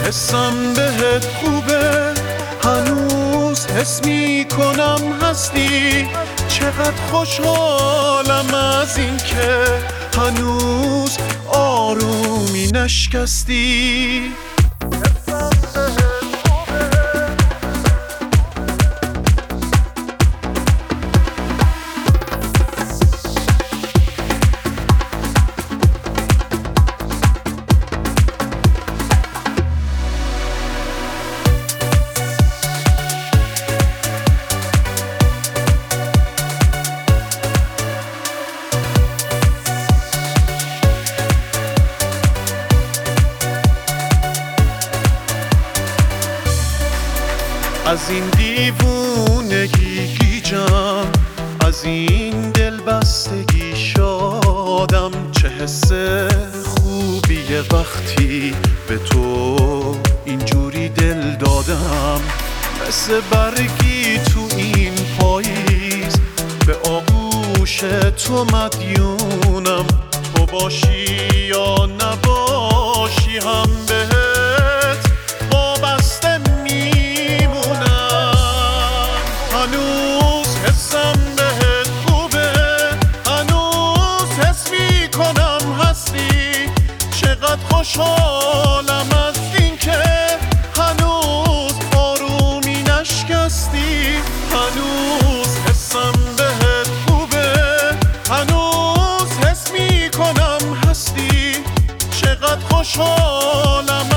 حسم بهت خوبه، هنوز حس میکنم هستی. چقدر خوشحالم از این که هنوز آرومی نشکستی. از این دیوونگی گیجم، از این دلبستگی شادم. چه حس خوبیه وقتی به تو اینجوری دل دادم. مثل برگی تو این پاییز به آغوش تو مدیونم. تو باشی یا نباشی هم بهت وابسته هنوز حسم بهت خوبه، هنوز حس میکنم هستی. چقدر خوشحالم از این که هنوز آرومی نشکستی. هنوز حسم بهت خوبه، هنوز حس میکنم هستی. چقدر خوشحالم